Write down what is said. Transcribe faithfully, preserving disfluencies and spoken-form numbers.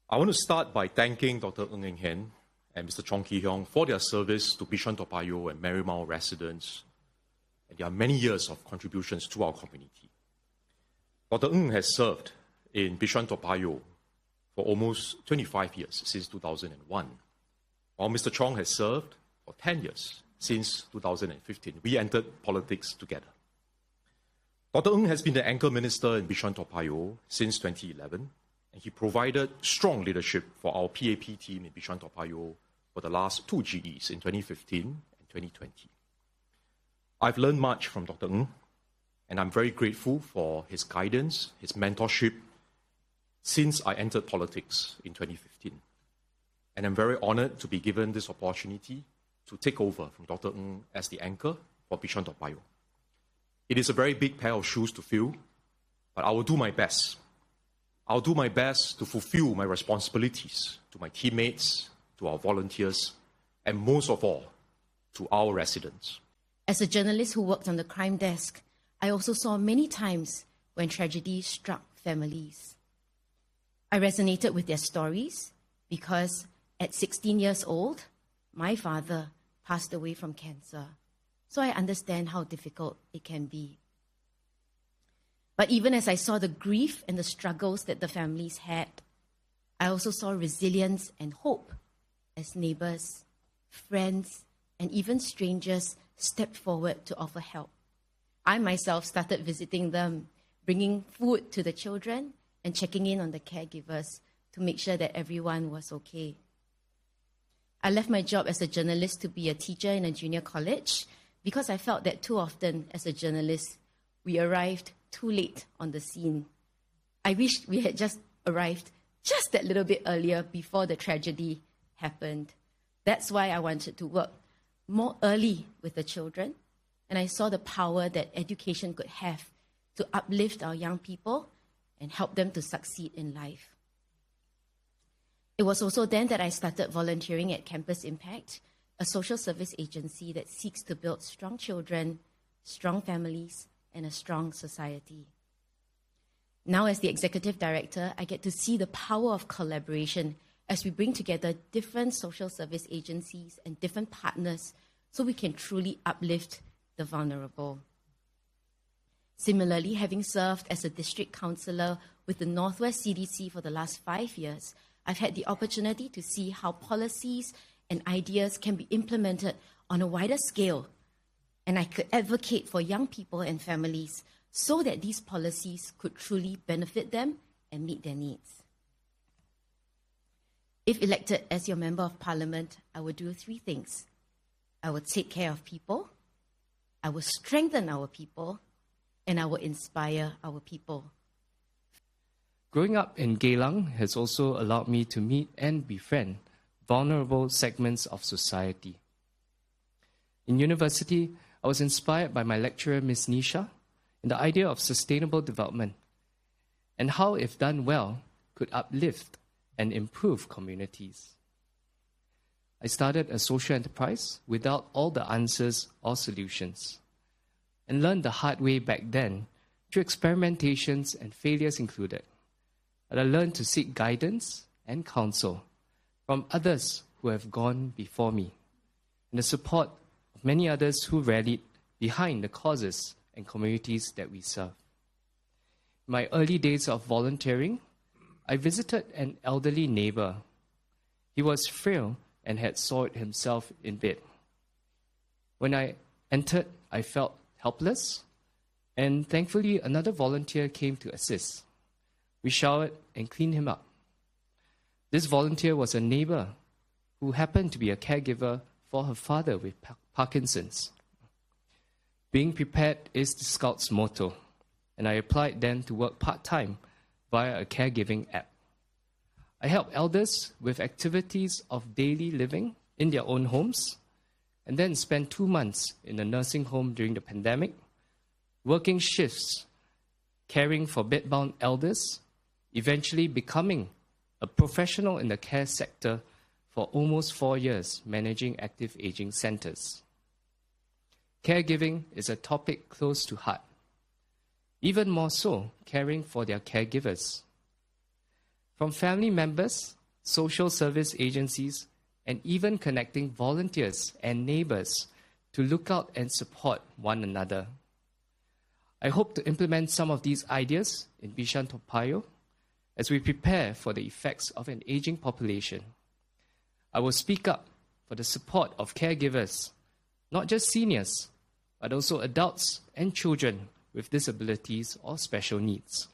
I want to start by thanking Doctor Ng Eng Hen and Mister Chong Kee Hiong for their service to Bishan Toa Payoh and Marymount residents and their many years of contributions to our community. Doctor Ng has served in Bishan Toa Payoh for almost twenty-five years, since two thousand one, while Mister Chong has served for ten years, since two thousand fifteen. We entered politics together. Doctor Ng has been the anchor minister in Bishan Toa Payoh since twenty eleven, and he provided strong leadership for our P A P team in Bishan Toa Payoh for the last two G Es in twenty fifteen and twenty twenty. I've learned much from Doctor Ng, and I'm very grateful for his guidance, his mentorship, since I entered politics in twenty fifteen. And I'm very honored to be given this opportunity to take over from Doctor Ng as the anchor for Bishan Toa Payoh. It is a very big pair of shoes to fill, but I will do my best. I'll do my best to fulfill my responsibilities to my teammates, to our volunteers, and most of all, to our residents. As a journalist who worked on the crime desk, I also saw many times when tragedy struck families. I resonated with their stories because at sixteen years old, my father passed away from cancer. So I understand how difficult it can be. But even as I saw the grief and the struggles that the families had, I also saw resilience and hope as neighbors, friends, and even strangers stepped forward to offer help. I myself started visiting them, bringing food to the children and checking in on the caregivers to make sure that everyone was okay. I left my job as a journalist to be a teacher in a junior college because I felt that too often as a journalist, we arrived too late on the scene. I wished we had just arrived just that little bit earlier before the tragedy happened. That's why I wanted to work more early with the children, and I saw the power that education could have to uplift our young people and help them to succeed in life. It was also then that I started volunteering at Campus Impact, a social service agency that seeks to build strong children, strong families, and a strong society. Now, as the executive director, I get to see the power of collaboration as we bring together different social service agencies and different partners so we can truly uplift the vulnerable. Similarly, having served as a district councillor with the Northwest C D C for the last five years, I've had the opportunity to see how policies and ideas can be implemented on a wider scale. And I could advocate for young people and families so that these policies could truly benefit them and meet their needs. If elected as your Member of Parliament, I would do three things. I would take care of people, I will strengthen our people, and I will inspire our people. Growing up in Geylang has also allowed me to meet and befriend vulnerable segments of society. In university, I was inspired by my lecturer, Miz Nisha, in the idea of sustainable development and how, if done well, could uplift and improve communities. I started a social enterprise without all the answers or solutions and learned the hard way back then through experimentations and failures included. But I learned to seek guidance and counsel from others who have gone before me and the support of many others who rallied behind the causes and communities that we serve. In my early days of volunteering, I visited an elderly neighbor. He was frail and had soiled himself in bed. When I entered, I felt helpless, and thankfully another volunteer came to assist. We showered and cleaned him up. This volunteer was a neighbor who happened to be a caregiver for her father with Parkinson's. Being prepared is the Scouts' motto, and I applied then to work part-time via a caregiving app. I help elders with activities of daily living in their own homes, and then spent two months in a nursing home during the pandemic, working shifts, caring for bedbound elders, eventually becoming a professional in the care sector for almost four years, managing active aging centers. Caregiving is a topic close to heart. Even more so, caring for their caregivers. From family members social service agencies, and even connecting volunteers and neighbors to look out and support one another. I hope to implement some of these ideas in Bishan Toa Payoh as we prepare for the effects of an aging population. I will speak up for the support of caregivers, not just seniors, but also adults and children with disabilities or special needs.